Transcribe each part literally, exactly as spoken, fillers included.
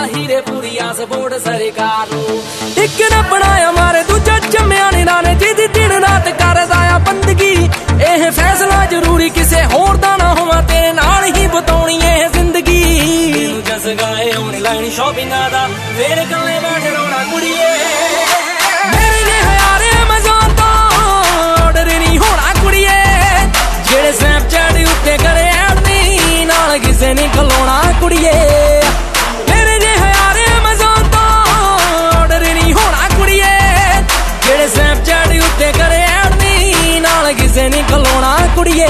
हीरे पूरी आस बोर्ड सरकार एक न बनाया मारे दूजा जम्मिया नी नाने जिदी दिन रात करदा आ बंदगी एह फैसला जरूरी किसे होर दा ना होवा तेरे नाल ही बताउणी एह जिंदगी मैनू जस गाए ऑनलाइन शॉपिंग दा फेर कल्ले बैठ रोना कुड़िए मेरे ने हयारे अमेज़न तो ऑर्डर नहीं होना कुड़िए जेड़े स्नैपचैट उत्ते करे ऐड नहीं नाल किसे नहीं खलोना कुड़िए मेरे ने हयारे अमेज़न तो ऑर्डर नहीं होना कुड़िए जेड़े स्नैपचैट उत्ते करे ऐड नहीं नाल किसे नहीं खलोना कुड़िए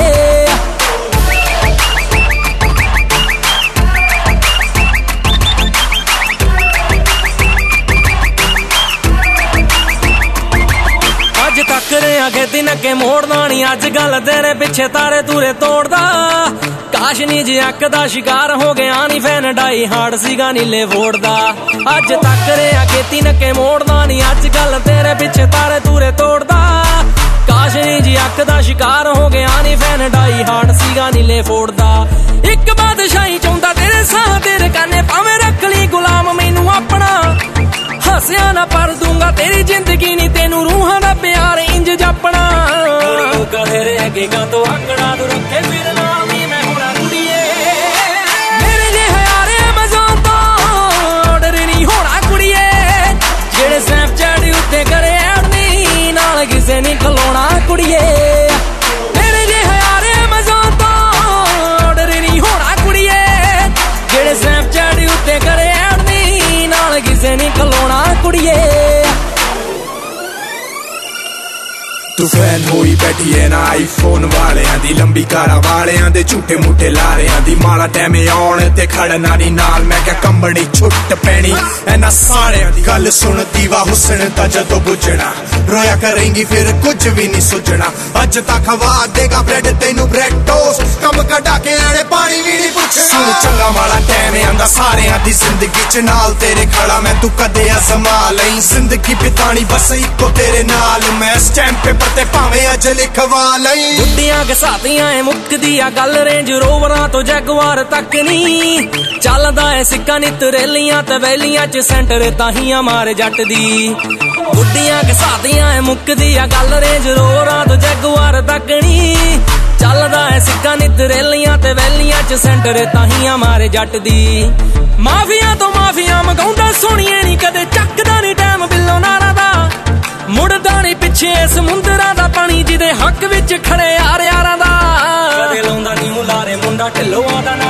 खेती नके मोड़दा नी अज गल तेरे पिछे तारे तूरे तोड़दा काश नी जे अक दा शिकार हो गया नी फैन डाई हार्ड सीगा नीले वोड़दा अज तक रहा खेती नके मोड़दा नी अज गल तेरे पिछे तारे तूरे तोड़दा काश नी जे अक दा शिकार हो गया नी फैन डाई हार्ड सीगा नीले फोड़दा एक बादशाही चाहुंदा तेरे साह तेरे काने भावें रख ली गुलाम मैनू अपना हसिया ना पर दूंगा तेरी जिंदगी नी तेनू रूहां दा प्यार इंज जपना तेरे अगे का तो आंकड़ा तू रखे फिर नाल नी मैं होना कुड़िए मेरे जे हयारे अमेज़न तो ऑर्डर नहीं होना कुड़िए जेड़े स्नैपचैट उत्ते करे ऐड नहीं नाल किसे नहीं खलोना कुड़िए मेरे जे हयारे अमेज़न तो ऑर्डर नहीं होना कुड़िए जेड़े स्नैपचैट उत्ते करे ऐड नहीं नाल किसे नहीं खलोना कुड़िए तू फैन होई बैठी है ना आईफोन वालियां दी लंबी कारा वालियां दे झूठे मूठे लारियां दी माड़ा टैमे आउण ते खड़ना नी नाल मैं क्या कंबनी छुट पैनी एना सारियां दी गल सुन दीवा हुस्न दा जदों बुझना रोया करेंगी फिर कुछ भी नहीं सुझना अज तक खवा देगा ब्रेड तेनू ब्रेड टोस्ट कम कटा के आने पानी भी नहीं पुछना सुन चंगा माड़ा टैमे आंदा सारियां दी जिंदगी च नाल तेरे खड़ा मैं तू कदे अजमा लई जिंदगी बितानी बस इको तेरे नाल मैं स्टैंप पेपर ते भावें अज लिखवा लई गुड्डियां घसातियां ए मुक्कदी आ गल रेंज रोवरां तो जगवार तक नी चलदा है सिक्का नित रैलियां ते वैलियां च सेंटर ताहियां मारे जट दी गुड्डियां घसातियां ए मुक्कदी आ गल रेंज रोवरां तो जगवार तक नी चलदा है सिक्का नित रैलियां ते वैलियां च सेंटर ताहियां मारे जट दी माफिया तो माफिया मंगाउंदा सोहणिए नी कदे चकदा नी टाइम बिल्लो नारा दा मुड़दा नी पिछे समुंदरां दा पानी जिदे हक विच खड़े यार यारां दा कदे लाउंदा नी हुलारे मुंडा ढिल्लों दा